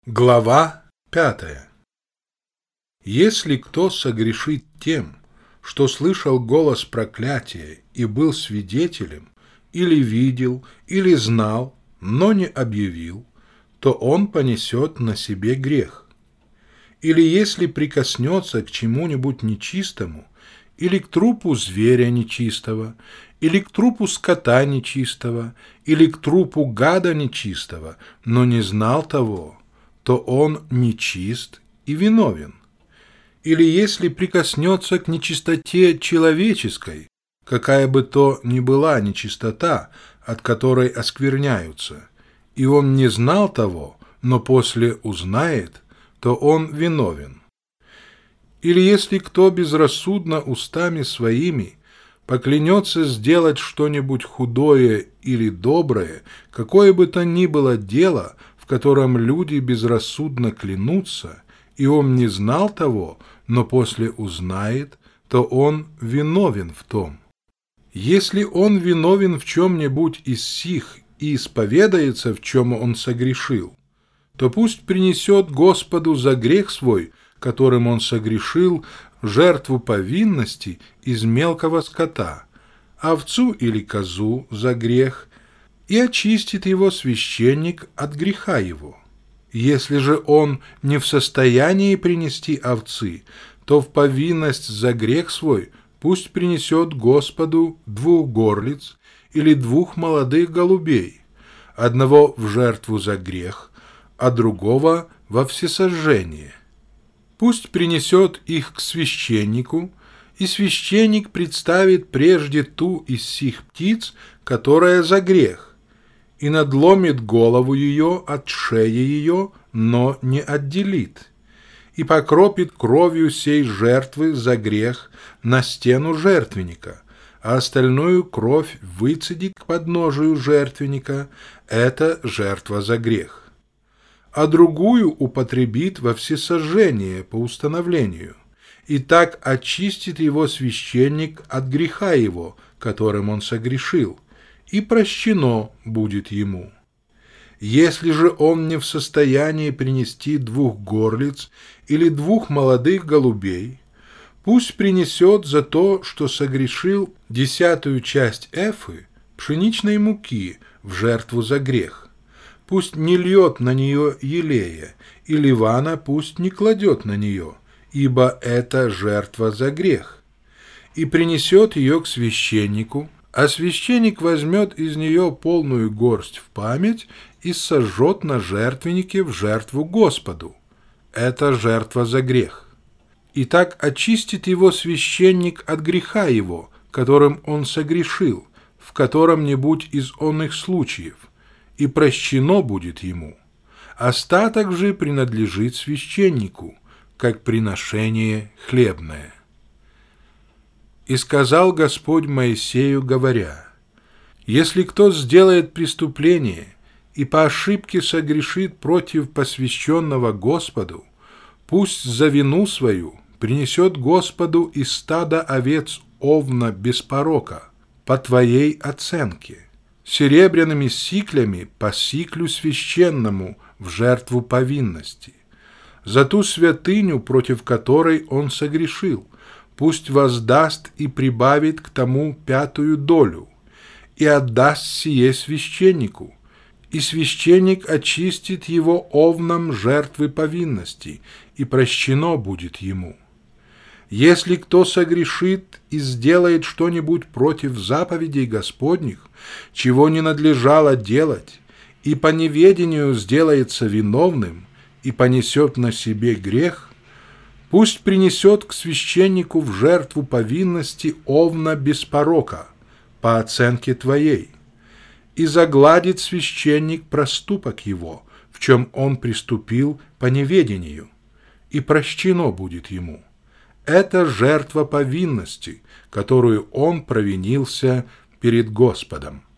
Глава 5. Если кто согрешит тем, что слышал голос проклятия и был свидетелем, или видел, или знал, но не объявил, то он понесет на себе грех. Или если прикоснется к чему-нибудь нечистому, или к трупу зверя нечистого, или к трупу скота нечистого, или к трупу гада нечистого, но не знал того, то он нечист и виновен. Или если прикоснется к нечистоте человеческой, какая бы то ни была нечистота, от которой оскверняются, и он не знал того, но после узнает, то он виновен. Или если кто безрассудно устами своими поклянется сделать что-нибудь худое или доброе, какое бы то ни было дело, в котором люди безрассудно клянутся, и он не знал того, но после узнает, то он виновен в том. Если он виновен в чем-нибудь из сих и исповедается, в чем он согрешил, то пусть принесет Господу за грех свой, которым он согрешил, жертву повинности из мелкого скота, овцу или козу за грех, и очистит его священник от греха его. Если же он не в состоянии принести овцы, то в повинность за грех свой пусть принесет Господу 2 горлиц или 2 молодых голубей, одного в жертву за грех, а другого во всесожжение. Пусть принесет их к священнику, и священник представит прежде ту из сих птиц, которая за грех, и надломит голову ее от шеи ее, но не отделит, и покропит кровью сей жертвы за грех на стену жертвенника, а остальную кровь выцедит к подножию жертвенника, это жертва за грех. А другую употребит во всесожжение по установлению, и так очистит его священник от греха его, которым он согрешил, и прощено будет ему. Если же он не в состоянии принести 2 горлиц или 2 молодых голубей, пусть принесет за то, что согрешил 10-ю часть эфы пшеничной муки в жертву за грех. Пусть не льет на нее елея, и ливана пусть не кладет на нее, ибо это жертва за грех. И принесет ее к священнику, а священник возьмет из нее полную горсть в память и сожжет на жертвеннике в жертву Господу. Это жертва за грех. И так очистит его священник от греха его, которым он согрешил, в котором-нибудь из онных случаев, и прощено будет ему. Остаток же принадлежит священнику, как приношение хлебное. И сказал Господь Моисею, говоря: «Если кто сделает преступление и по ошибке согрешит против посвященного Господу, пусть за вину свою принесет Господу из стада овец овна без порока, по твоей оценке, серебряными сиклями по сиклю священному в жертву повинности, за ту святыню, против которой он согрешил, пусть воздаст и прибавит к тому 5-ю долю, и отдаст сие священнику, и священник очистит его овном жертвы повинности, и прощено будет ему. Если кто согрешит и сделает что-нибудь против заповедей Господних, чего не надлежало делать, и по неведению сделается виновным, и понесет на себе грех, пусть принесет к священнику в жертву повинности овна без порока, по оценке твоей, и загладит священник проступок его, в чем он приступил по неведению, и прощено будет ему. Это жертва повинности, которую он провинился перед Господом.